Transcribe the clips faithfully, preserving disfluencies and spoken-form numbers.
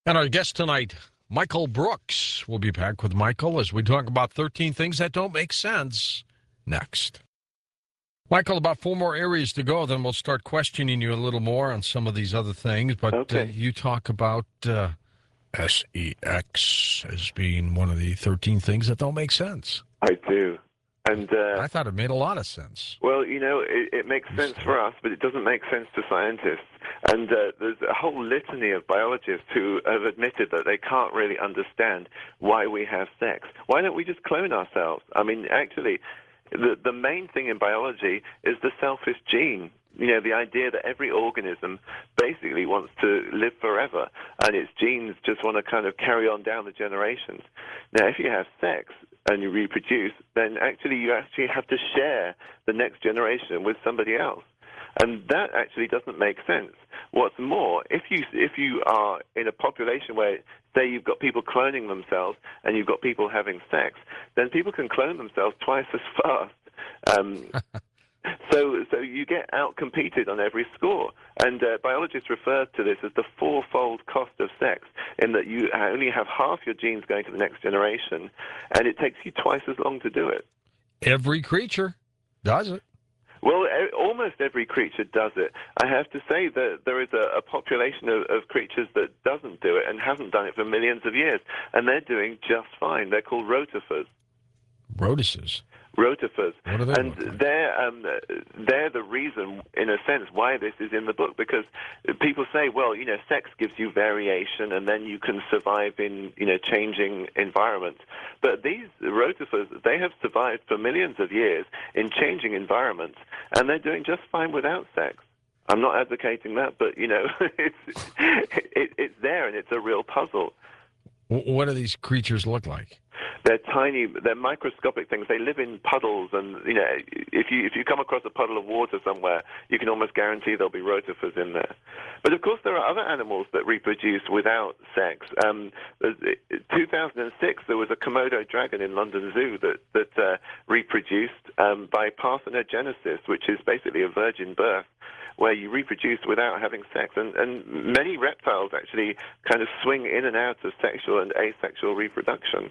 And our guest tonight, Michael Brooks. We'll be back with Michael as we talk about thirteen things that don't make sense next. Michael, about four more areas to go, then we'll start questioning you a little more on some of these other things. But Okay. uh, you talk about uh, sex as being one of the thirteen things that don't make sense. I do. And uh, I thought it made a lot of sense. well, you know, it, it makes sense for us, but it doesn't make sense to scientists. And uh, there's a whole litany of biologists who have admitted that they can't really understand why we have sex. Why don't we just clone ourselves? I mean, actually, the the main thing in biology is the selfish gene. You know, the idea that every organism basically wants to live forever, and its genes just want to kind of carry on down the generations. Now, if you have sex and you reproduce, then actually you actually have to share the next generation with somebody else. And that actually doesn't make sense. What's more, if you if you are in a population where, say, you've got people cloning themselves and you've got people having sex, then people can clone themselves twice as fast. Um, so so you get out-competed on every score. And uh, biologists refer to this as the fourfold cost of sex, in that you only have half your genes going to the next generation, and it takes you twice as long to do it. Every creature does it. Well, e- almost every creature does it. I have to say that there is a, a population of, of creatures that doesn't do it and hasn't done it for millions of years, and they're doing just fine. They're called rotifers. Rotices. Rotifers. What do they And look like? they're, um, they're the reason, in a sense, why this is in the book, because people say, well, you know, sex gives you variation and then you can survive in, you know, changing environments. But these rotifers, they have survived for millions of years in changing environments, and they're doing just fine without sex. I'm not advocating that, but, you know, it's, it, it's there, and it's a real puzzle. W- What do these creatures look like? They're tiny, they're microscopic things. They live in puddles, and you know, if you if you come across a puddle of water somewhere, you can almost guarantee there'll be rotifers in there. But of course, there are other animals that reproduce without sex. Um, in two thousand six, there was a Komodo dragon in London Zoo that that uh, reproduced um, by parthenogenesis, which is basically a virgin birth, where you reproduce without having sex. And, and many reptiles actually kind of swing in and out of sexual and asexual reproduction.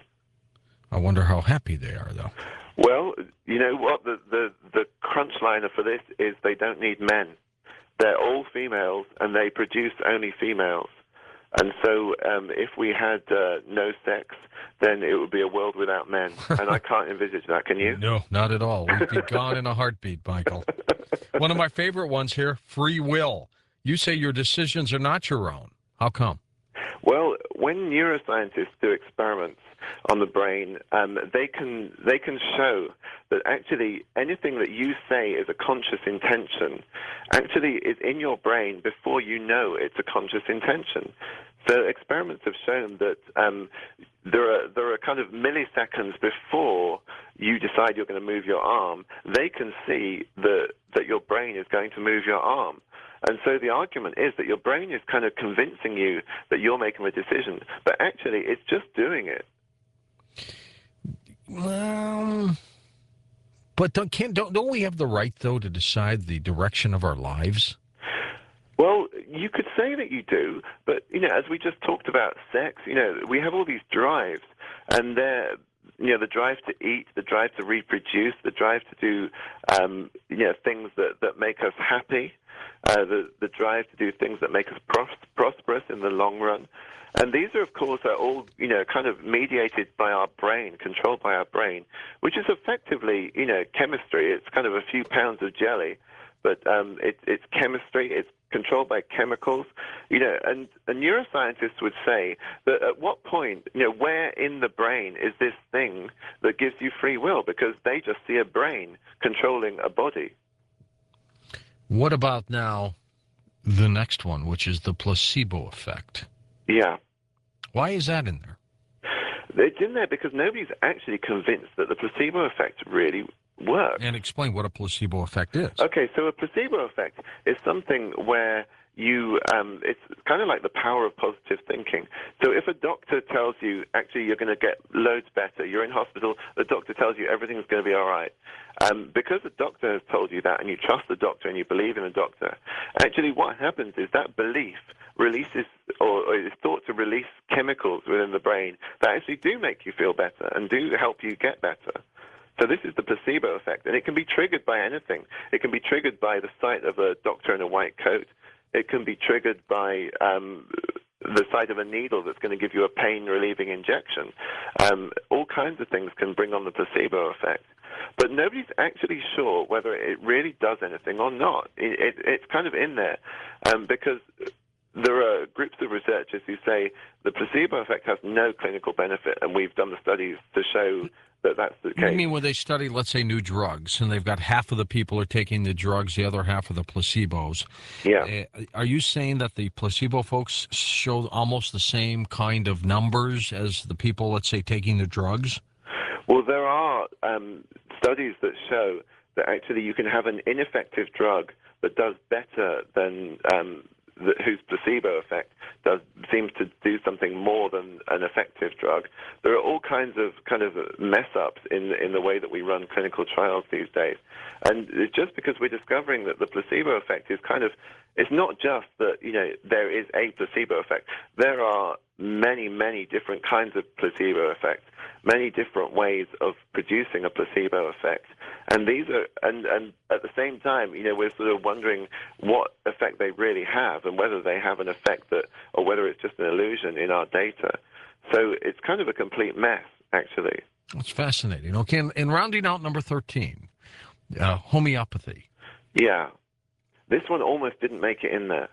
I wonder how happy they are, though. Well, you know what? The, the, the crunch liner for this is they don't need men. They're all females, and they produce only females. And so um, if we had uh, no sex, then it would be a world without men. And I can't envisage that. Can you? No, not at all. We'd be gone in a heartbeat, Michael. One of my favorite ones here, free will. You say your decisions are not your own. How come? Well, when neuroscientists do experiments on the brain, um, they can they can show that actually anything that you say is a conscious intention actually is in your brain before you know it's a conscious intention. So experiments have shown that um, there are there are kind of milliseconds before you decide you're going to move your arm, they can see that that your brain is going to move your arm. And so the argument is that your brain is kind of convincing you that you're making a decision, but actually it's just doing it. Well, but don't, can't, don't, don't we have the right, though, to decide the direction of our lives? Well, you could say that you do, but, you know, as we just talked about sex, you know, we have all these drives, and they're, you know, the drive to eat, the drive to reproduce, the drive to do, um, you know, things that, that make us happy, uh, the, the drive to do things that make us pros- prosperous in the long run. And these are, of course, are all, you know, kind of mediated by our brain, controlled by our brain, which is effectively, you know, chemistry. It's kind of a few pounds of jelly, but um, it, it's chemistry. It's controlled by chemicals, you know, and, and neuroscientists would say that at what point, you know, where in the brain is this thing that gives you free will? Because they just see a brain controlling a body. What about now the next one, which is the placebo effect? Yeah. Why is that in there? It's in there because nobody's actually convinced that the placebo effect really works. And explain what a placebo effect is. Okay, so a placebo effect is something where you, um, it's kind of like the power of positive thinking. So if a doctor tells you, actually, you're going to get loads better, you're in hospital, the doctor tells you everything's going to be all right. Um, because the doctor has told you that and you trust the doctor and you believe in the doctor, actually what happens is that belief releases, or, or is thought to release chemicals within the brain that actually do make you feel better and do help you get better. So this is the placebo effect, and it can be triggered by anything. It can be triggered by the sight of a doctor in a white coat. It can be triggered by um, the sight of a needle that's going to give you a pain-relieving injection. Um, all kinds of things can bring on the placebo effect. But nobody's actually sure whether it really does anything or not. It, it, it's kind of in there um, because there are groups of researchers who say the placebo effect has no clinical benefit, and we've done the studies to show that that's the case. You mean when they study, let's say, new drugs, and they've got half of the people are taking the drugs, the other half of the placebos. Yeah. Uh, are you saying that the placebo folks show almost the same kind of numbers as the people, let's say, taking the drugs? Well, there are um, studies that show that actually you can have an ineffective drug that does better than um, the, whose placebo effect does seems to do something more than an effective drug. There are all kinds of kind of mess ups in in the way that we run clinical trials these days, and just because we're discovering that the placebo effect is kind of, it's not just that, you know, there is a placebo effect. There are many, many different kinds of placebo effects, many different ways of producing a placebo effect. And these are, and, and at the same time, you know, we're sort of wondering what effect they really have and whether they have an effect that, or whether it's just an illusion in our data. So it's kind of a complete mess, actually. That's fascinating. Okay, in, in rounding out number thirteen, uh, homeopathy. Yeah. This one almost didn't make it in there.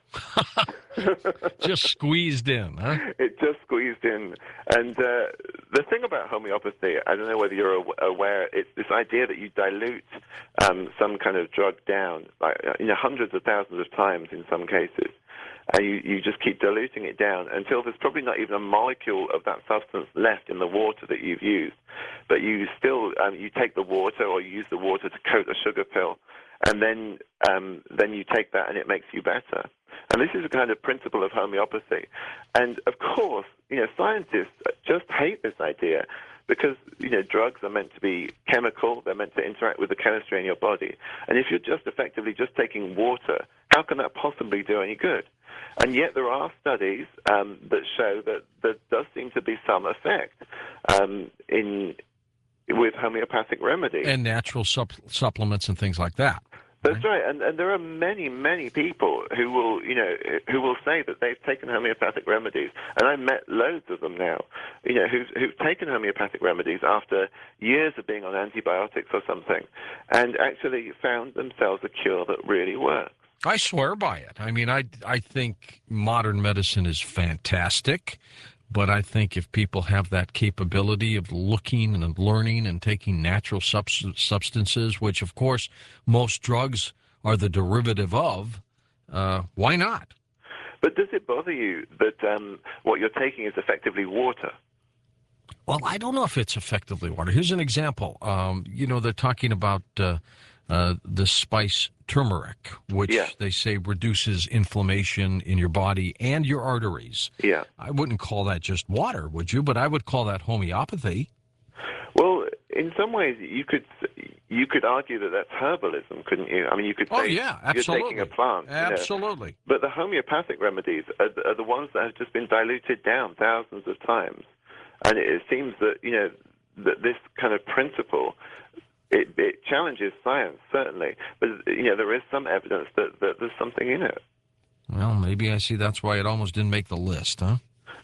Just squeezed in, huh? It just squeezed in. And uh, the thing about homeopathy, I don't know whether you're aware, it's this idea that you dilute um, some kind of drug down, like, you know, hundreds of thousands of times in some cases. And you, you just keep diluting it down until there's probably not even a molecule of that substance left in the water that you've used. But you still, um, you take the water, or you use the water to coat a sugar pill, and then um, then you take that and it makes you better. And this is a kind of principle of homeopathy. And of course, you know, scientists just hate this idea because, you know, drugs are meant to be chemical, they're meant to interact with the chemistry in your body. And if you're just effectively just taking water, how can that possibly do any good? And yet there are studies um, that show that there does seem to be some effect um, in with homeopathic remedies. And natural sup- supplements and things like that. That's right, and, and there are many, many people who will, you know, who will say that they've taken homeopathic remedies, and I've met loads of them now, you know, who've, who've taken homeopathic remedies after years of being on antibiotics or something, and actually found themselves a cure that really works. I swear by it. I mean, I, I think modern medicine is fantastic, but I think if people have that capability of looking and learning and taking natural subst- substances, which, of course, most drugs are the derivative of, uh, why not? But does it bother you that um, what you're taking is effectively water? Well, I don't know if it's effectively water. Here's an example. Um, you know, they're talking about uh, uh, the spice turmeric, which yeah. they say reduces inflammation in your body and your arteries. Yeah. I wouldn't call that just water, would you? But I would call that homeopathy. Well, in some ways, you could you could argue that that's herbalism, couldn't you? I mean, you could say oh, yeah, absolutely. you're taking a plant. Absolutely. You know? But the homeopathic remedies are, are the ones that have just been diluted down thousands of times. And it, it seems that, you know, that this kind of principle, it, it challenges science, certainly. But, you know, there is some evidence that, that there's something in it. Well, maybe I see that's why it almost didn't make the list, huh?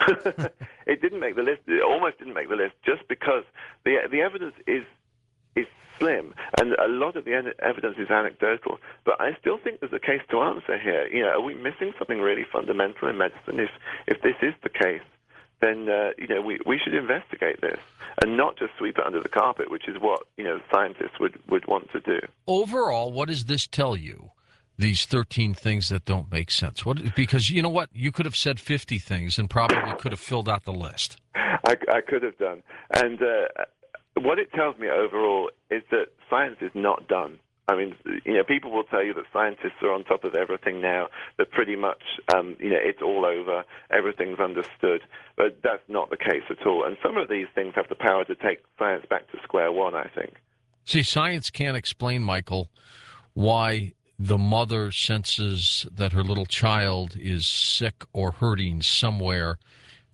It didn't make the list. It almost didn't make the list just because the the evidence is is slim, and a lot of the evidence is anecdotal. But I still think there's a case to answer here. You know, are we missing something really fundamental in medicine? If if this is the case, then uh, you know we, we should investigate this and not just sweep it under the carpet, which is what you know scientists would, would want to do. Overall, what does this tell you? These thirteen things that don't make sense. What? Because you know what? You could have said fifty things and probably could have filled out the list. I, I could have done. And uh, what it tells me overall is that science is not done. I mean, you know, people will tell you that scientists are on top of everything now, that pretty much, um, you know, it's all over, everything's understood. But that's not the case at all. And some of these things have the power to take science back to square one, I think. See, science can't explain, Michael, why the mother senses that her little child is sick or hurting somewhere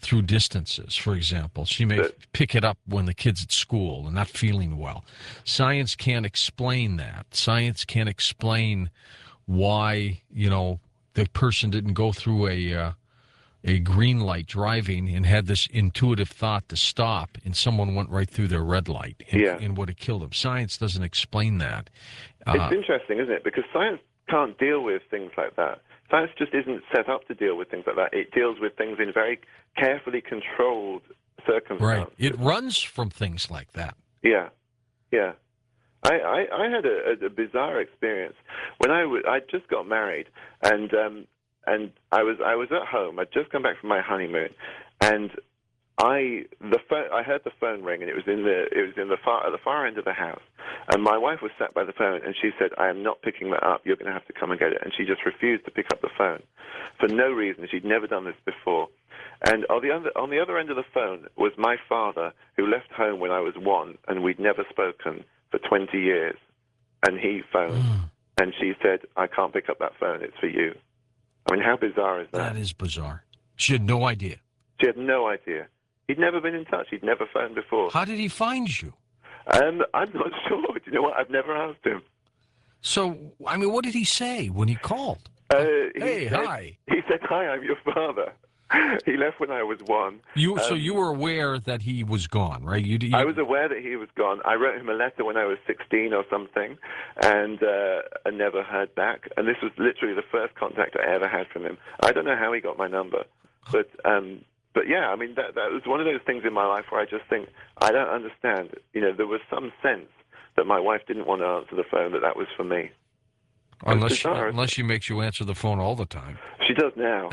through distances, for example. She may But- pick it up when the kid's at school and not feeling well. Science can't explain that. Science can't explain why, you know, the person didn't go through a uh, a green light driving and had this intuitive thought to stop, and someone went right through their red light and, Yeah. and would have killed them. Science doesn't explain that. Uh, It's interesting, isn't it? Because science can't deal with things like that. Science just isn't set up to deal with things like that. It deals with things in very carefully controlled circumstances. right. It runs from things like that. Yeah, yeah. I, I, I had a, a, a bizarre experience when I w- I just got married, and um, and I was I was at home. I'd just come back from my honeymoon, and I the phone, I heard the phone ring, and it was in the it was in the far at the far end of the house, and my wife was sat by the phone, and she said, "I am not picking that up. You're going to have to come and get it." And she just refused to pick up the phone for no reason. She'd never done this before. And on the other on the other end of the phone was my father, who left home when I was one, and we'd never spoken for twenty years. And he phoned, and she said, "I can't pick up that phone. It's for you." I mean, how bizarre is that? That is bizarre. She had no idea. She had no idea. He'd never been in touch. He'd never phoned before. How did he find you? Um, I'm not sure. Do you know what? I've never asked him. So, I mean, what did he say when he called? Uh, he Hey, said, hi. He said, "Hi, I'm your father." He left when I was one. You so Um, you were aware that he was gone, right? You, you I was aware that he was gone. I wrote him a letter when I was sixteen or something, and uh, I never heard back. And this was literally the first contact I ever had from him. I don't know how he got my number, but um, but yeah, I mean that that was one of those things in my life where I just think I don't understand. You know, there was some sense that my wife didn't want to answer the phone, that that was for me. unless she, bizarre, isn't unless she makes you answer the phone all the time. She does now.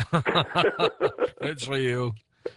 It's for you.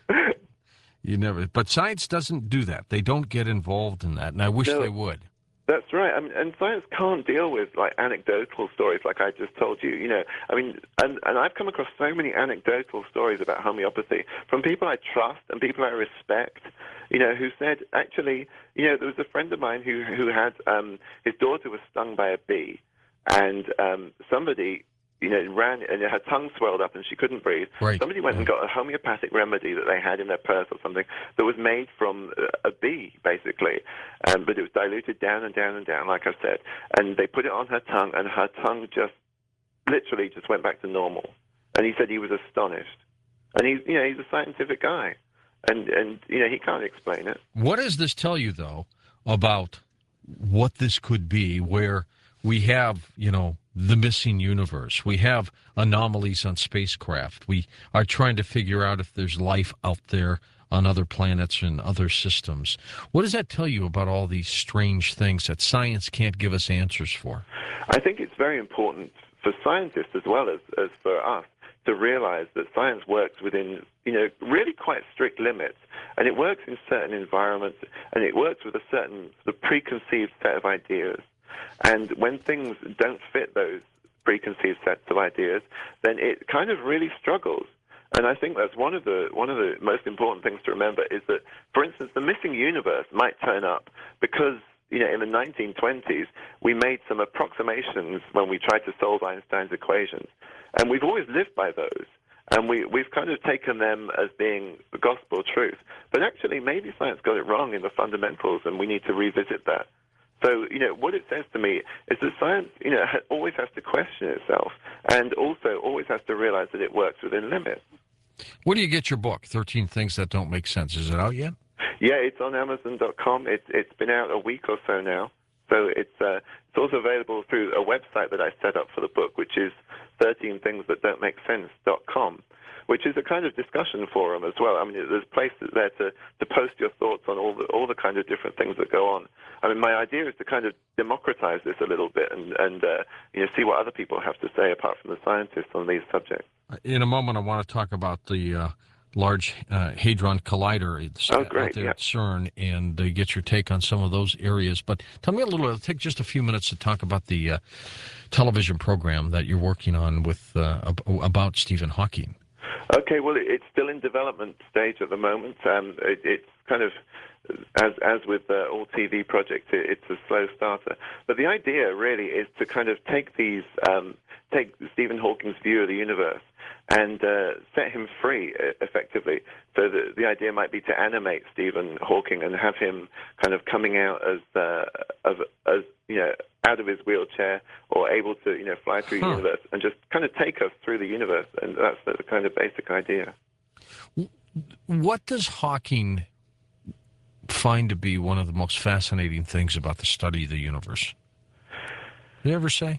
You never. But science doesn't do that. They don't get involved in that, and I wish No. they would. That's right. I mean, and science can't deal with like anecdotal stories like I just told you. You know, I mean, and, and I've come across so many anecdotal stories about homeopathy from people I trust and people I respect. You know, who said actually, you know, there was a friend of mine who who had um, his daughter was stung by a bee, and um, somebody, you know, ran and her tongue swelled up and she couldn't breathe. Right. Somebody went and got a homeopathic remedy that they had in their purse or something that was made from a bee, basically, um, but it was diluted down and down and down, like I said, and they put it on her tongue, and her tongue just literally just went back to normal. And he said he was astonished. And he's, you know, he's a scientific guy, and and you know, he can't explain it. What does this tell you, though, about what this could be, where we have, you know, the missing universe. We have anomalies on spacecraft. We are trying to figure out if there's life out there on other planets and other systems. What does that tell you about all these strange things that science can't give us answers for? I think it's very important for scientists as well as, as for us to realize that science works within, you know, really quite strict limits, and it works in certain environments, and it works with a certain sort of preconceived set of ideas. And when things don't fit those preconceived sets of ideas, then it kind of really struggles. And I think that's one of the one of the most important things to remember is that, for instance, the missing universe might turn up because, you know, in the nineteen twenties, we made some approximations when we tried to solve Einstein's equations. And we've always lived by those. And we, we've kind of taken them as being the gospel truth. But actually, maybe science got it wrong in the fundamentals, and we need to revisit that. So, you know, what it says to me is that science, you know, always has to question itself, and also always has to realize that it works within limits. Where do you get your book, thirteen Things That Don't Make Sense? Is it out yet? Yeah, it's on Amazon dot com. It's it's been out a week or so now. So it's uh, it's also available through a website that I set up for the book, which is thirteen things that don't make sense dot com, which is a kind of discussion forum as well. I mean, there's places there to, to post your thoughts on all the all the kind of different things that go on. I mean, my idea is to kind of democratize this a little bit and, and uh, you know, see what other people have to say apart from the scientists on these subjects. In a moment, I want to talk about the uh, Large uh, Hadron Collider it's, Oh, great, out there yeah. at CERN, and uh, get your take on some of those areas. But tell me a little, it'll take just a few minutes to talk about the uh, television program that you're working on with uh, ab- about Stephen Hawking. Okay, well, it- it's still in development stage at the moment. Um, it, it's kind of, as as with uh, all T V projects, it, it's a slow starter. But the idea really is to kind of take these, um, take Stephen Hawking's view of the universe and uh, set him free, uh, effectively, so that the idea might be to animate Stephen Hawking and have him kind of coming out as, uh, of, as you know, out of his wheelchair or able to, you know, fly through huh. the universe and just kind of take us through the universe. And that's the kind of basic idea. What does Hawking find to be one of the most fascinating things about the study of the universe? Did you ever say?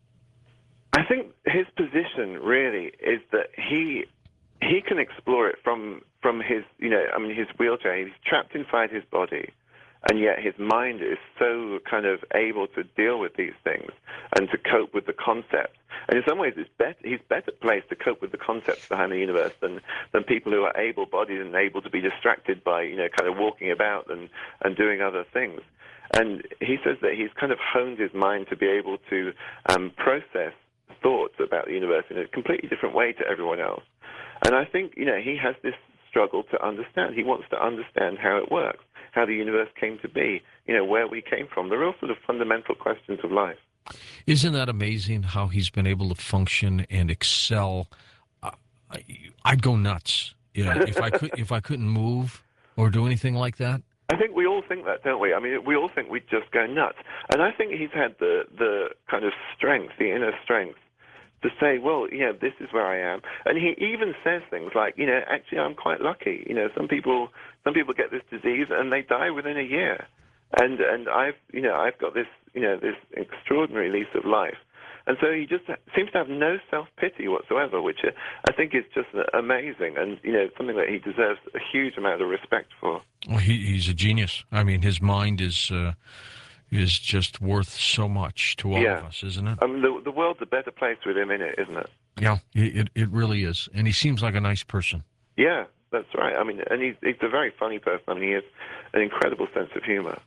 I think his position really is that he he can explore it from from his, you know, I mean, his wheelchair. He's trapped inside his body, and yet his mind is so kind of able to deal with these things and to cope with the concepts. And in some ways, it's better, he's better placed to cope with the concepts behind the universe than, than people who are able-bodied and able to be distracted by, you know, kind of walking about and, and doing other things. And he says that he's kind of honed his mind to be able to um, process thoughts about the universe in a completely different way to everyone else. And I think, you know, he has this struggle to understand. He wants to understand how it works, how the universe came to be, you know, where we came from, the real sort of fundamental questions of life. Isn't that amazing how he's been able to function and excel? Uh, I'd go nuts yeah, if I could if I couldn't move or do anything like that. I think we all think that, don't we? I mean, we all think we'd just go nuts. And I think he's had the, the kind of strength, the inner strength, to say, well, you know, this is where I am. And he even says things like, you know, actually, I'm quite lucky. You know, some people some people get this disease and they die within a year. And and I've, you know, I've got this, you know, this extraordinary lease of life. And so he just seems to have no self-pity whatsoever, which I think is just amazing and, you know, something that he deserves a huge amount of respect for. Well, he, he's a genius. I mean, his mind is uh, is just worth so much to all yeah. of us, isn't it? I mean, the, the world's a better place with him in it, isn't it? Yeah, it, it really is. And he seems like a nice person. Yeah, that's right. I mean, and he's, he's a very funny person. I mean, he has an incredible sense of humor.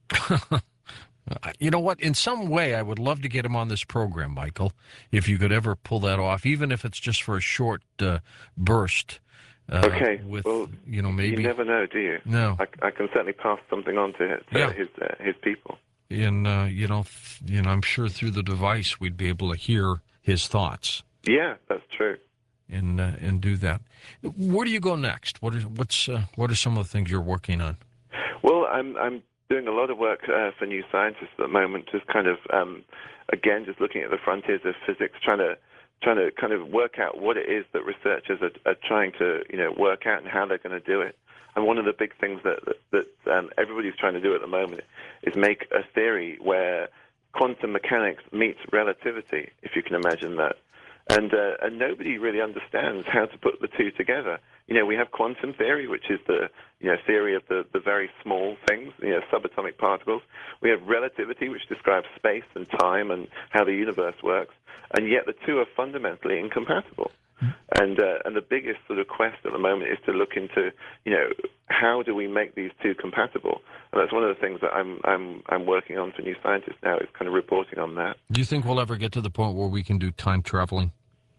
You know what? In some way, I would love to get him on this program, Michael, if you could ever pull that off, even if it's just for a short uh, burst. Uh, okay. With, well, you know, maybe you never know, do you? No. I, I can certainly pass something on to his uh, yeah. his, uh, his people. And uh, you know, th- you know, I'm sure through the device we'd be able to hear his thoughts. Yeah, that's true. And uh, and do that. Where do you go next? What are what's uh, what are some of the things you're working on? Well, I'm I'm. doing a lot of work uh, for New Scientist at the moment, just kind of, um, again, just looking at the frontiers of physics, trying to trying to kind of work out what it is that researchers are, are trying to, you know, work out and how they're going to do it. And one of the big things that that, that um, everybody's trying to do at the moment is make a theory where quantum mechanics meets relativity, if you can imagine that. And uh, and nobody really understands how to put the two together. You know, we have quantum theory, which is the, you know, theory of the, the very small things, you know, subatomic particles. We have relativity, which describes space and time and how the universe works. And yet the two are fundamentally incompatible. And uh, and the biggest sort of quest at the moment is to look into, you know, how do we make these two compatible? And that's one of the things that I'm I'm I'm working on for New Scientist now, is kind of reporting on that. Do you think we'll ever get to the point where we can do time traveling?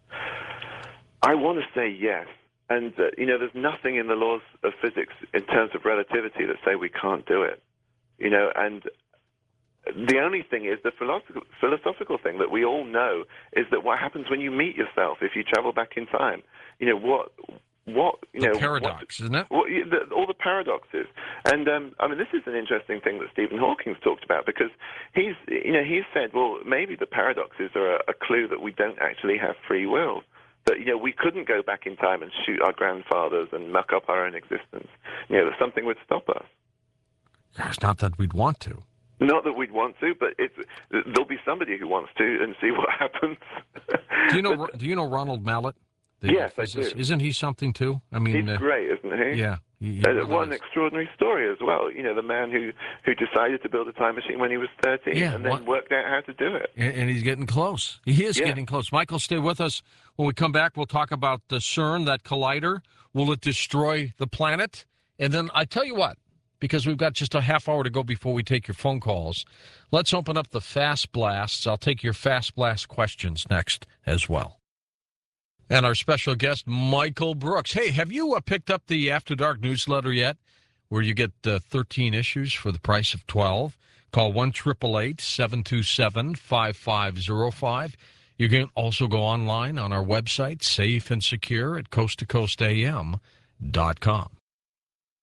I want to say yes. And, uh, you know, there's nothing in the laws of physics in terms of relativity that say we can't do it. You know, and the only thing is the philosophical, philosophical thing that we all know is that what happens when you meet yourself if you travel back in time. You know, what, what, you the know. paradox, what, isn't it? What, the, all the paradoxes. And, um, I mean, this is an interesting thing that Stephen Hawking's talked about, because he's, you know, he's said, well, maybe the paradoxes are a, a clue that we don't actually have free will. That, you know, we couldn't go back in time and shoot our grandfathers and muck up our own existence. You know, that something would stop us. It's not that we'd want to. Not that we'd want to, but it's, there'll be somebody who wants to and see what happens. Do you know? but, do you know Ronald Mallett? Yes, I do. Isn't he something too? I mean, he's uh, great, isn't he? Yeah. He, he uh, really what an is. extraordinary story as well. You know, the man who, who decided to build a time machine when he was thirteen, yeah, and then what? worked out how to do it. And, and he's getting close. He is yeah. getting close. Michael, stay with us. When we come back, we'll talk about the CERN, that collider. Will it destroy the planet? And then I tell you what, because we've got just a half hour to go before we take your phone calls, let's open up the Fast Blasts. I'll take your Fast Blast questions next as well. And our special guest, Michael Brooks. Hey, have you uh, picked up the After Dark newsletter yet, where you get uh, thirteen issues for the price of twelve? Call one eight eight eight, seven two seven, five five zero five. You can also go online on our website, safe and secure, at coast to coast a m dot com.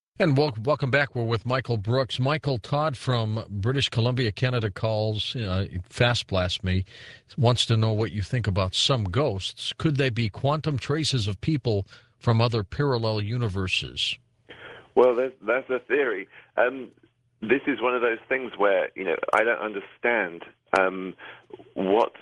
And welcome, welcome back. We're with Michael Brooks. Michael Todd from British Columbia, Canada calls, uh, fast blast me, wants to know what you think about some ghosts. Could they be quantum traces of people from other parallel universes? Well, there's, that's a theory. Um, this is one of those things where, you know, I don't understand um, what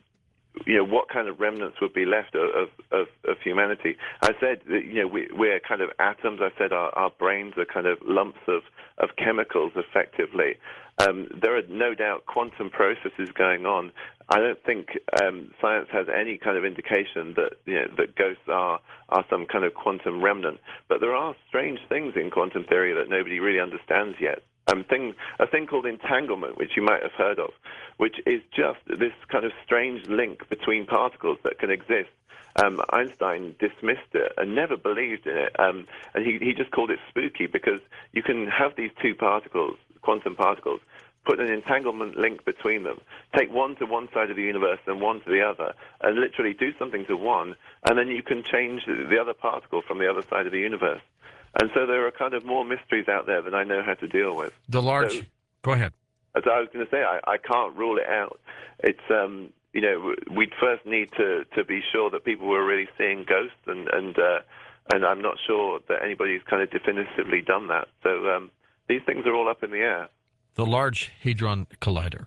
you know, what kind of remnants would be left of, of, of humanity. I said that, you know, we, we're kind of atoms. I said our, our brains are kind of lumps of, of chemicals, effectively. Um, there are no doubt quantum processes going on. I don't think um, science has any kind of indication that, you know, that ghosts are, are some kind of quantum remnant. But there are strange things in quantum theory that nobody really understands yet. Um, thing, a thing called entanglement, which you might have heard of, which is just this kind of strange link between particles that can exist. Um, Einstein dismissed it and never believed in it, um, and he, he just called it spooky because you can have these two particles, quantum particles, put an entanglement link between them, take one to one side of the universe and one to the other, and literally do something to one, and then you can change the other particle from the other side of the universe. And so there are kind of more mysteries out there than I know how to deal with. The large, so, go ahead. As I was going to say, I, I can't rule it out. It's, um, you know, we'd first need to, to be sure that people were really seeing ghosts, and and uh, and I'm not sure that anybody's kind of definitively done that. So um, these things are all up in the air. The Large Hadron Collider.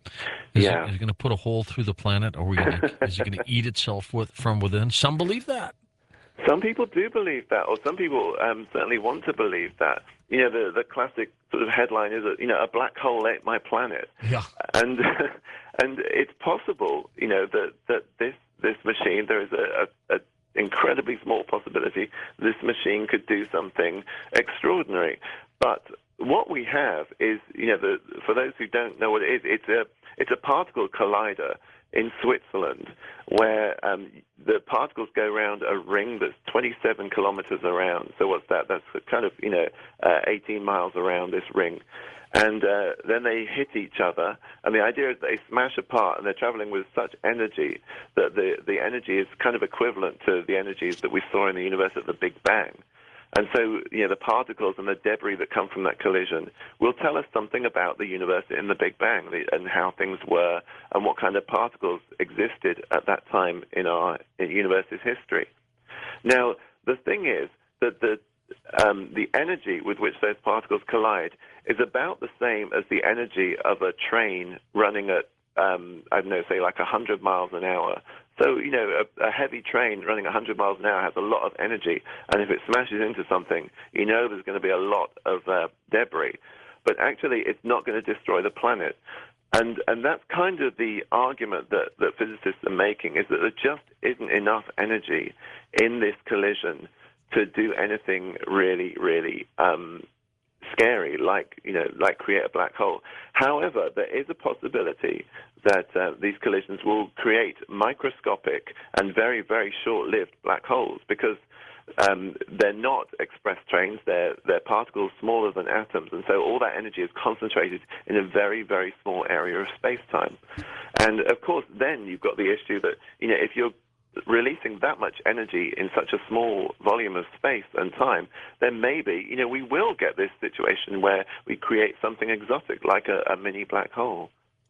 Is yeah. it, is it going to put a hole through the planet, or are we going to, is it going to eat itself with, from within? Some believe that. Some people do believe that, or some people um, certainly want to believe that. You know, the, the classic sort of headline is, that, you know, a black hole ate my planet. Yeah. And and it's possible, you know, that, that this this machine, there is a, a, a incredibly small possibility this machine could do something extraordinary. But what we have is, you know, the, for those who don't know what it is, it's a it's a particle collider in Switzerland, where um, the particles go around a ring that's twenty-seven kilometers around. So what's that? That's kind of, you know, uh, eighteen miles around this ring. And uh, then they hit each other, and the idea is they smash apart, and they're traveling with such energy that the, the energy is kind of equivalent to the energies that we saw in the universe at the Big Bang. And so, you know, the particles and the debris that come from that collision will tell us something about the universe in the Big Bang and how things were and what kind of particles existed at that time in our in universe's history. Now, the thing is that the um, the energy with which those particles collide is about the same as the energy of a train running at, um, I don't know, say like one hundred miles an hour. So, you know, a, a heavy train running one hundred miles an hour has a lot of energy, and if it smashes into something, you know there's going to be a lot of uh, debris. But actually, it's not going to destroy the planet. And and that's kind of the argument that, that physicists are making, is that there just isn't enough energy in this collision to do anything really, really um, scary, like, you know, like create a black hole. However, there is a possibility that uh, these collisions will create microscopic and very, very short-lived black holes, because um, they're not express trains, they're, they're particles smaller than atoms, and so all that energy is concentrated in a very, very small area of space-time. And, of course, then you've got the issue that, you know, if you're releasing that much energy in such a small volume of space and time, then maybe, you know, we will get this situation where we create something exotic, like a, a mini black hole.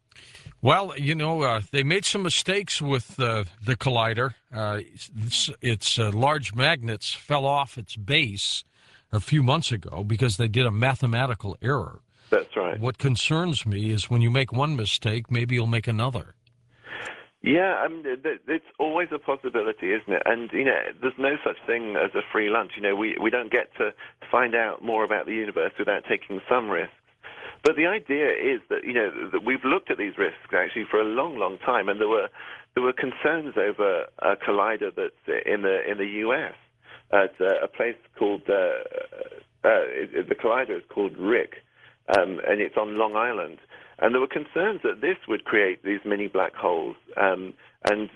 Well, you know, uh, they made some mistakes with uh, the collider. Uh, its its uh, large magnets fell off its base a few months ago because they did a mathematical error. That's right. What concerns me is when you make one mistake, maybe you'll make another. Yeah, I mean, it's always a possibility, isn't it? And, you know, there's no such thing as a free lunch. You know, we, we don't get to find out more about the universe without taking some risks. But the idea is that, you know, that we've looked at these risks actually for a long, long time, and there were there were concerns over a collider that's in the in the U S at uh, a place called uh, uh, the collider is called R I C, um, and it's on Long Island. And there were concerns that this would create these mini black holes, um, and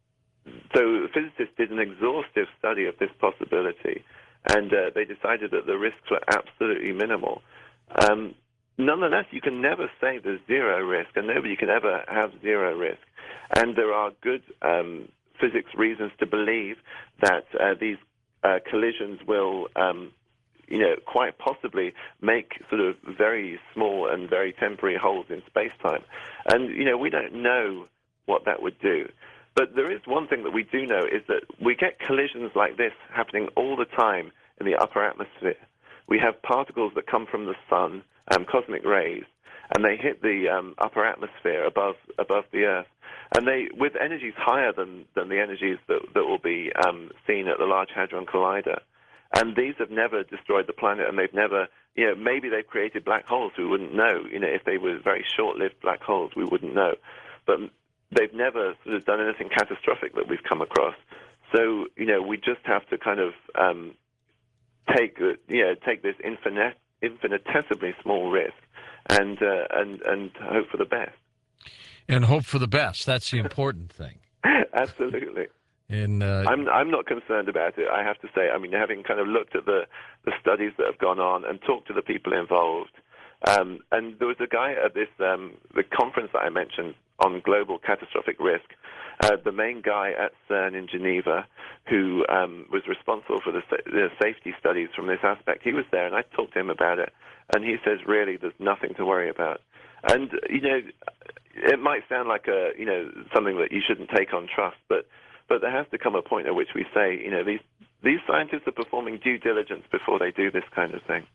so physicists did an exhaustive study of this possibility, and uh, they decided that the risks were absolutely minimal. Um, Nonetheless, you can never say there's zero risk, and nobody can ever have zero risk. And there are good um, physics reasons to believe that uh, these uh, collisions will, um, you know, quite possibly make sort of very small and very temporary holes in space-time. And, you know, we don't know what that would do. But there is one thing that we do know is that we get collisions like this happening all the time in the upper atmosphere. We have particles that come from the sun, um, cosmic rays, and they hit the um, upper atmosphere above above the Earth. And they, with energies higher than, than the energies that, that will be um, seen at the Large Hadron Collider. And these have never destroyed the planet, and they've never, you know, maybe they've created black holes, we wouldn't know. You know, if they were very short-lived black holes, we wouldn't know. But they've never sort of done anything catastrophic that we've come across. So, you know, we just have to kind of um, take, uh, you know, take this infinite, infinitesimally small risk and uh, and and hope for the best. And hope for the best. That's the important thing. Absolutely. And uh, I'm I'm not concerned about it, I have to say. I mean, having kind of looked at the, the studies that have gone on and talked to the people involved, um, and there was a guy at this um, the conference that I mentioned on global catastrophic risk, uh, the main guy at CERN in Geneva, who um, was responsible for the, the safety studies from this aspect. He was there, and I talked to him about it, and he says, really, there's nothing to worry about. And, you know, it might sound like a, you know, something that you shouldn't take on trust, but but there has to come a point at which we say, you know, these these scientists are performing due diligence before they do this kind of thing.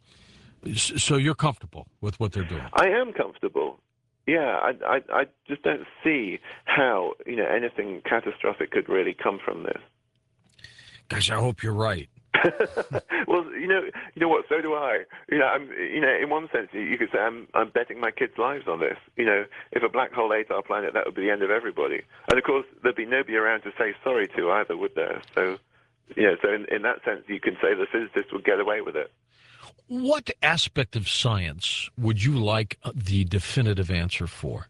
So you're comfortable with what they're doing? I am comfortable. Yeah, I, I, I just don't see how, you know, anything catastrophic could really come from this. Gosh, I hope you're right. Well, you know, you know what? So do I. You know, I'm. You know, in one sense, you could say I'm. I'm betting my kids' lives on this. You know, if a black hole ate our planet, that would be the end of everybody. And of course, there'd be nobody around to say sorry to either, would there? So, you know, so in, in that sense, you can say the physicists would get away with it. What aspect of science would you like the definitive answer for?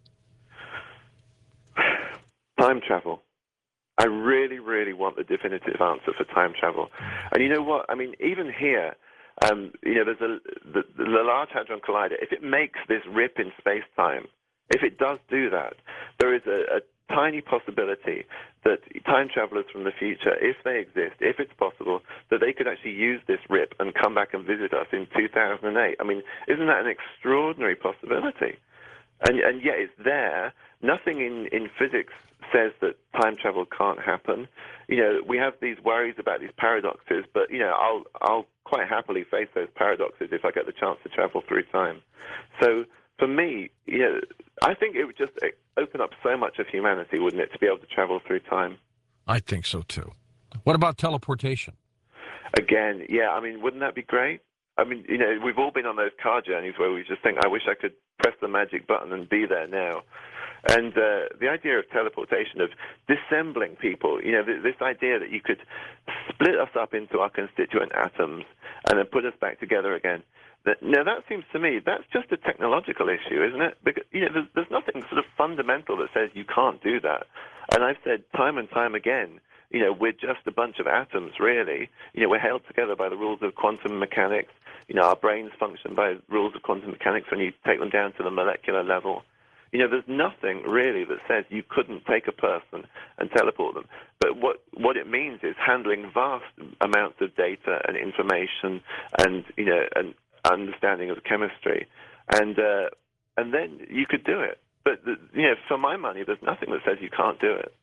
Time travel. I really, really want the definitive answer for time travel. And you know what? I mean, even here, um, you know, there's a, the, the Large Hadron Collider. If it makes this rip in space-time, if it does do that, there is a, a tiny possibility that time travelers from the future, if they exist, if it's possible, that they could actually use this rip and come back and visit us in two thousand eight. I mean, isn't that an extraordinary possibility? And, and yet it's there. Nothing in, in physics says that time travel can't happen. You know, we have these worries about these paradoxes, but, you know, I'll I'll quite happily face those paradoxes if I get the chance to travel through time. So for me, you know, I think it would just open up so much of humanity, wouldn't it, to be able to travel through time? I think so, too. What about teleportation? Again, yeah, I mean, wouldn't that be great? I mean, you know, we've all been on those car journeys where we just think, I wish I could press the magic button and be there now. And uh, the idea of teleportation, of dissembling people, you know, th- this idea that you could split us up into our constituent atoms and then put us back together again. That, now, that seems to me, that's just a technological issue, isn't it? Because, you know, there's, there's nothing sort of fundamental that says you can't do that. And I've said time and time again, you know, we're just a bunch of atoms, really. You know, we're held together by the rules of quantum mechanics. You know, our brains function by rules of quantum mechanics when you take them down to the molecular level. You know, there's nothing really that says you couldn't take a person and teleport them. But what what it means is handling vast amounts of data and information and, you know, an understanding of chemistry. And uh, and then you could do it. But, the, you know, for my money, there's nothing that says you can't do it.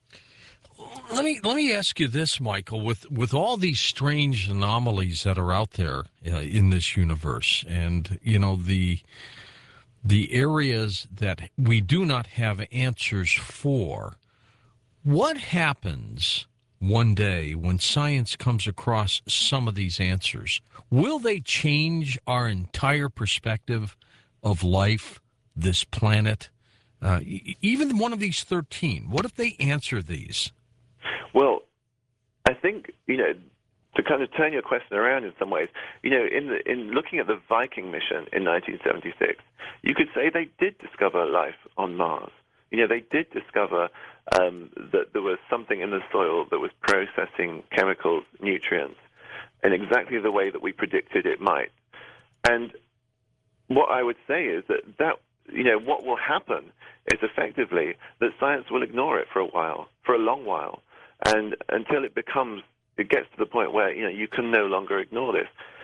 Let me let me ask you this, Michael. With with all these strange anomalies that are out there uh, in this universe, and you know the the areas that we do not have answers for, what happens one day when science comes across some of these answers? Will they change our entire perspective of life, this planet, uh, even one of these thirteen? What if they answer these? Well, I think, you know, to kind of turn your question around in some ways, you know, in the, in looking at the Viking mission in nineteen seventy-six, you could say they did discover life on Mars. You know, they did discover um, that there was something in the soil that was processing chemicals, nutrients, in exactly the way that we predicted it might. And what I would say is that, that you know, what will happen is effectively that science will ignore it for a while, for a long while. And until it becomes, it gets to the point where, you know, you can no longer ignore this.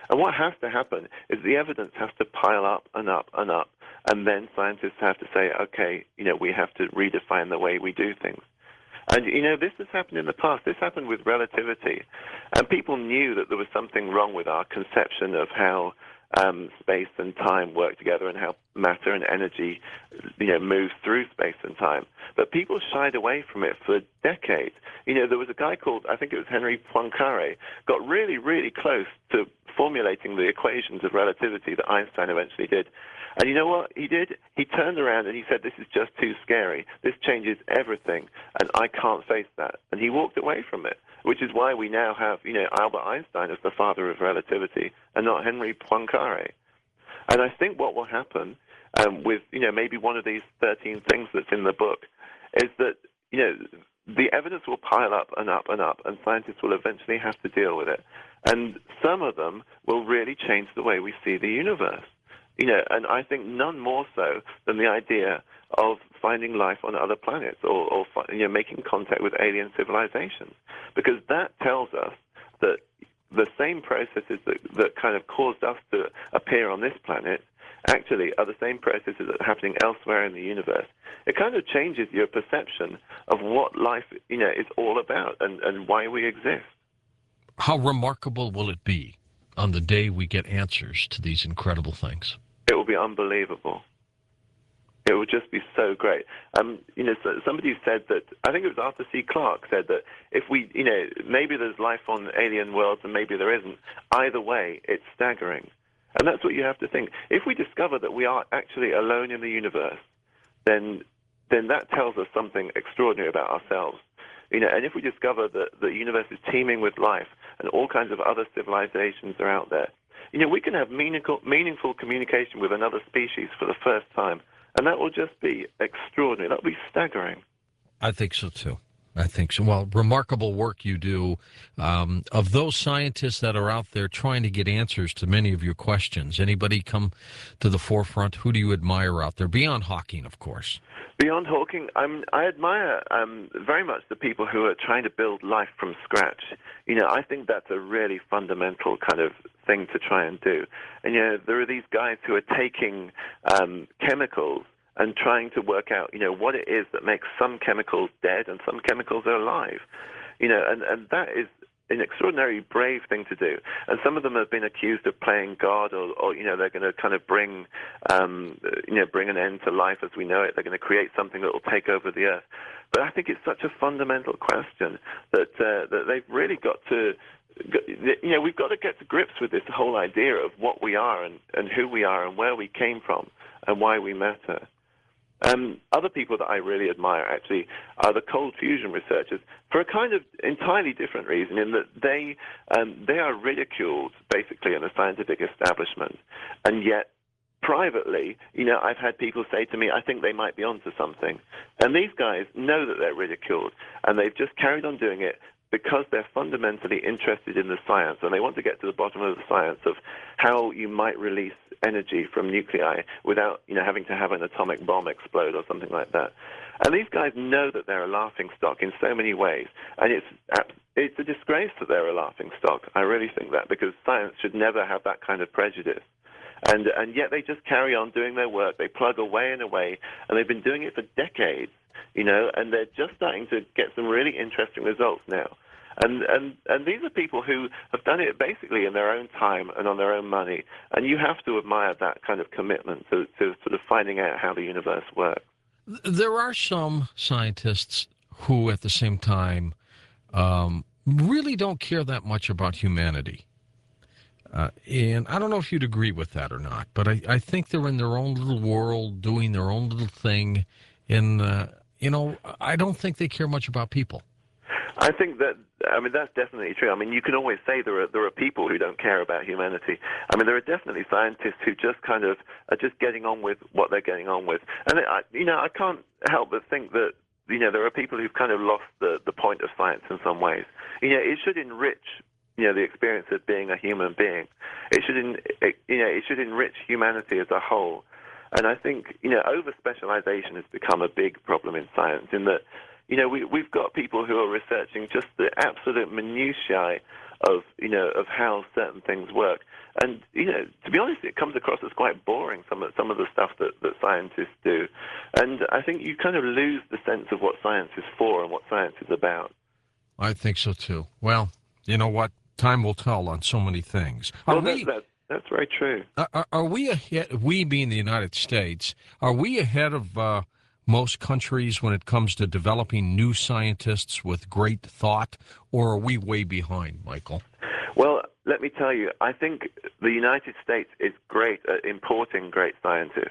And what has to happen is the evidence has to pile up and up and up, and then scientists have to say, okay, you know, we have to redefine the way we do things. And, you know, this has happened in the past. This happened with relativity. And people knew that there was something wrong with our conception of how um, space and time work together and how matter and energy, you know, moves through space and time. But people shied away from it for decades. You know, there was a guy called, I think it was Henry Poincaré, got really, really close to formulating the equations of relativity that Einstein eventually did. And you know what he did? He turned around and he said, this is just too scary. This changes everything, and I can't face that. And he walked away from it, which is why we now have, you know, Albert Einstein as the father of relativity and not Henry Poincaré. And I think what will happen um, with, you know, maybe one of these thirteen things that's in the book is that, you know, the evidence will pile up and up and up, and scientists will eventually have to deal with it. And some of them will really change the way we see the universe. You know, and I think none more so than the idea of finding life on other planets or, or you know, making contact with alien civilizations, because that tells us that the same processes that, that kind of caused us to appear on this planet actually are the same processes that are happening elsewhere in the universe. It kind of changes your perception of what life, you know, is all about and, and why we exist. How remarkable will it be on the day we get answers to these incredible things? It will be unbelievable. It will just be so great. Um, you know, so somebody said that, I think it was Arthur C. Clarke said that if we, you know, maybe there's life on alien worlds and maybe there isn't. Either way, it's staggering. And that's what you have to think. If we discover that we are actually alone in the universe, then then that tells us something extraordinary about ourselves. You know, and if we discover that the universe is teeming with life and all kinds of other civilizations are out there, you know, we can have meaningful, meaningful communication with another species for the first time, and that will just be extraordinary. That will be staggering. I think so, too. I think so. Well, remarkable work you do. Um, of those scientists that are out there trying to get answers to many of your questions, anybody come to the forefront? Who do you admire out there? Beyond Hawking, of course. Beyond Hawking, I'm, I admire um, very much the people who are trying to build life from scratch. You know, I think that's a really fundamental kind of thing to try and do. And, you know, there are these guys who are taking um, chemicals and trying to work out, you know, what it is that makes some chemicals dead and some chemicals are alive. You know, and, and that is an extraordinarily brave thing to do. And some of them have been accused of playing God, or, or you know, they're going to kind of bring, um, you know, bring an end to life as we know it. They're going to create something that will take over the earth. But I think it's such a fundamental question that uh, that they've really got to, you know, we've got to get to grips with this whole idea of what we are and, and who we are and where we came from and why we matter. Um, other people that I really admire, actually, are the cold fusion researchers for a kind of entirely different reason, in that they um, they are ridiculed, basically, in the scientific establishment. And yet, privately, you know, I've had people say to me, I think they might be onto something. And these guys know that they're ridiculed, and they've just carried on doing it because they're fundamentally interested in the science, and they want to get to the bottom of the science of how you might release energy from nuclei without, you know, having to have an atomic bomb explode or something like that. And these guys know that they're a laughingstock in so many ways, and it's it's a disgrace that they're a laughingstock. I really think that, because science should never have that kind of prejudice. And and yet they just carry on doing their work. They plug away and away, and they've been doing it for decades. You know, and they're just starting to get some really interesting results now. And, and and these are people who have done it basically in their own time and on their own money. And you have to admire that kind of commitment to, to sort of finding out how the universe works. There are some scientists who, at the same time, um, really don't care that much about humanity. Uh, and I don't know if you'd agree with that or not, but I, I think they're in their own little world, doing their own little thing. And, uh, you know, I don't think they care much about people. I think that, I mean, that's definitely true. I mean, you can always say there are there are people who don't care about humanity. I mean, there are definitely scientists who just kind of are just getting on with what they're getting on with. And, I, you know, I can't help but think that, you know, there are people who've kind of lost the, the point of science in some ways. You know, it should enrich, you know, the experience of being a human being. It should, in, it, you know, it should enrich humanity as a whole. And I think, you know, over-specialization has become a big problem in science, in that, you know, we, we've got people who are researching just the absolute minutiae of, you know, of how certain things work. And, you know, to be honest, it comes across as quite boring, some of, some of the stuff that, that scientists do. And I think you kind of lose the sense of what science is for and what science is about. I think so, too. Well, you know what? Time will tell on so many things. Are Well, we, that, that, that's very true. are, are we ahead, we being the United States, are we ahead of uh, most countries when it comes to developing new scientists with great thought, or are we way behind, Michael? Well, let me tell you, I think the United States is great at importing great scientists.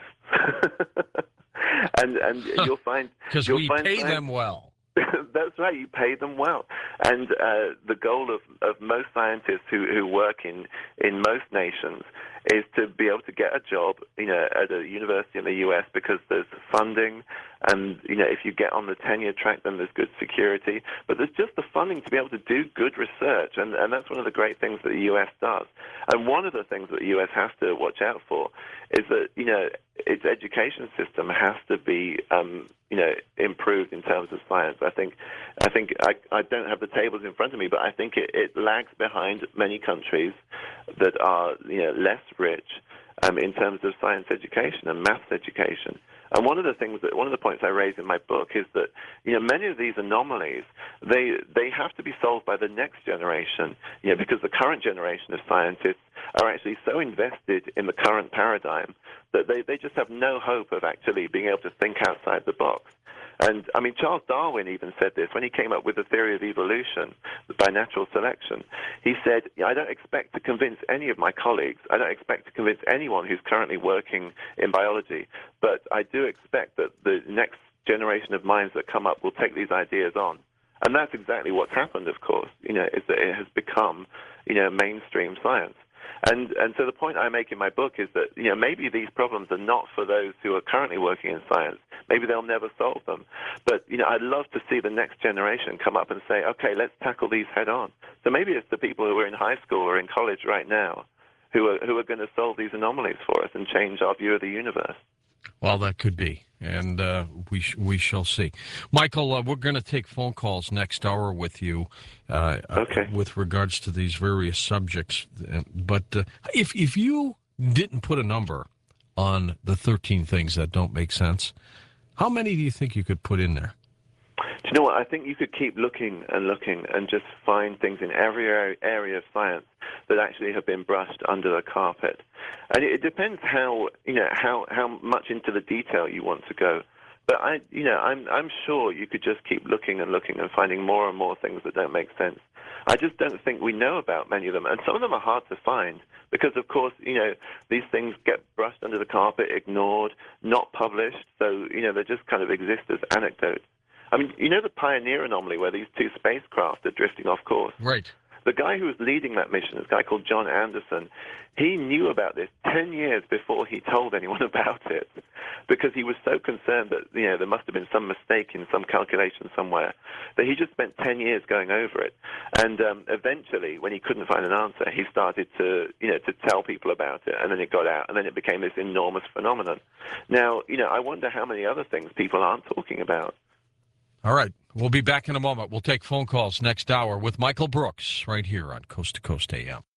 and and you'll find... Because we find pay science- them well. That's right, you pay them well. And uh, the goal of, of most scientists who, who work in, in most nations is to be able to get a job, you know, at a university in the U S because there's funding, and, you know, if you get on the tenure track, then there's good security. But there's just the funding to be able to do good research, and, and that's one of the great things that the U S does. And one of the things that the U S has to watch out for is that, you know, its education system has to be, um, you know, improved in terms of science. I think, I think I, I don't have the tables in front of me, but I think it, it lags behind many countries that are, you know, less rich um, in terms of science education and maths education. And one of the things that one of the points I raise in my book is that, you know, many of these anomalies, they they have to be solved by the next generation, you know, because the current generation of scientists are actually so invested in the current paradigm that they, they just have no hope of actually being able to think outside the box. And, I mean, Charles Darwin even said this when he came up with the theory of evolution by natural selection. He said, I don't expect to convince any of my colleagues, I don't expect to convince anyone who's currently working in biology, but I do expect that the next generation of minds that come up will take these ideas on. And that's exactly what's happened, of course, you know, is that it has become, you know, mainstream science. And and so the point I make in my book is that, you know, maybe these problems are not for those who are currently working in science. Maybe they'll never solve them. But, you know, I'd love to see the next generation come up and say, okay, let's tackle these head on. So maybe it's the people who are in high school or in college right now who are, who are going to solve these anomalies for us and change our view of the universe. Well, that could be, and uh, we sh- we shall see. Michael, uh, we're going to take phone calls next hour with you uh, okay. uh, with regards to these various subjects. But uh, if if you didn't put a number on the thirteen things that don't make sense, how many do you think you could put in there? Do you know what? I think you could keep looking and looking and just find things in every area of science that actually have been brushed under the carpet. And it depends how, you know, how, how much into the detail you want to go. But I, you know, I'm I'm sure you could just keep looking and looking and finding more and more things that don't make sense. I just don't think we know about many of them, and some of them are hard to find because, of course, you know, these things get brushed under the carpet, ignored, not published. So, you know, they just kind of exist as anecdotes. I mean, you know the Pioneer anomaly where these two spacecraft are drifting off course? Right. The guy who was leading that mission, this guy called John Anderson, he knew about this ten years before he told anyone about it because he was so concerned that, you know, there must have been some mistake in some calculation somewhere that he just spent ten years going over it. And um, eventually, when he couldn't find an answer, he started to, you know, to tell people about it, and then it got out, and then it became this enormous phenomenon. Now, you know, I wonder how many other things people aren't talking about. All right. We'll be back in a moment. We'll take phone calls next hour with Michael Brooks right here on Coast to Coast A M.